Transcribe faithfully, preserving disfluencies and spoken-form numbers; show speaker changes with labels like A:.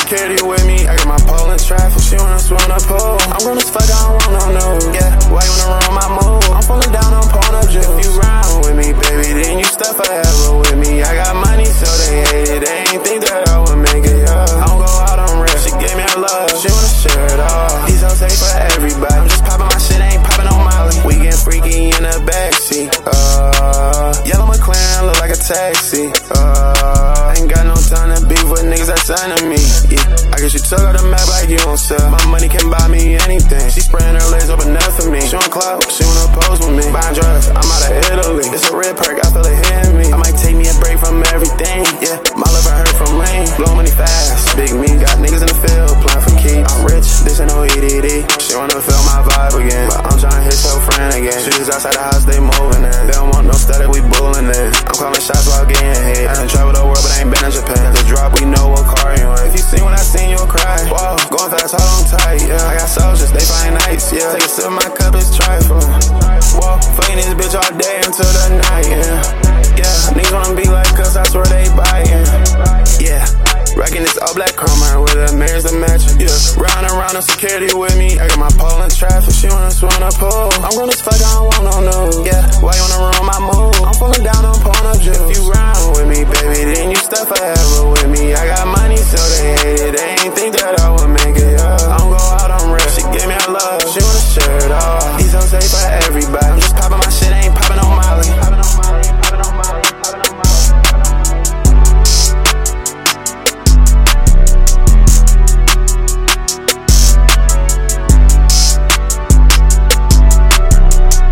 A: security with me. I got my pole in traffic, she wanna swim in a pool. I'm grown as fuck, I don't want no new. Yeah, why you wanna ruin my mood? I'm falling down, I'm pulling up drip. If you round with me, baby, then you stuck forever with me. I got money, so they hate it. They ain't think that I would make it, yeah. I don't go out on risk, she gave me her love, she wanna share it all. These hoes hate for everybody. I'm just popping my shit, ain't popping on Molly. We getting freaky in the backseat. Uh, yellow McLaren look like a taxi. Uh, ain't got no time to beef with niggas that's under me. Yeah, I guess you took out the map like you don't sell. My money can buy me anything. She spraying her legs up enough for me. She want clout, she wanna pose with me. Buying drugs, I'm out of Italy. It's a red perk, I feel it hitting me. I might take me a break from everything. Yeah, my liver hurt from rain. Blow money fast, big me. Got niggas in the field, playing for keys. I'm rich, this ain't no E D D. She wanna feel my vibe again, but I'm trying to hit your friend again. She just outside the house, they moving in. They don't want no static, we bullying it. I'm calling shots while getting hit. I done traveled the world, but I ain't been in Japan. The drop, we know what car you in. If you seen what I seen, you'll cry. Whoa, going fast, hold on tight, yeah. I got soldiers, they find nice, yeah. Take a sip of my cup, it's trifling. Whoa, fucking this bitch all day until the night, yeah. Yeah, niggas wanna be like us, I swear they biting. Yeah, rockin' this all black chroma with a mirrors to match it, yeah. Round and round, no security with me. I got my pole in traffic, she wanna swim in a pool. I'm grown as fuck, I don't want no new. Yeah, why you wanna ruin my mood? I'm falling down, I'm pulling up drip. If you round with me, baby, then you stuck forever with me. I got money, so they hate it. They ain't think that I would make it, yeah. I don't go out on risk, she gave me her love, she wanna share it all. These hoes hate for everybody.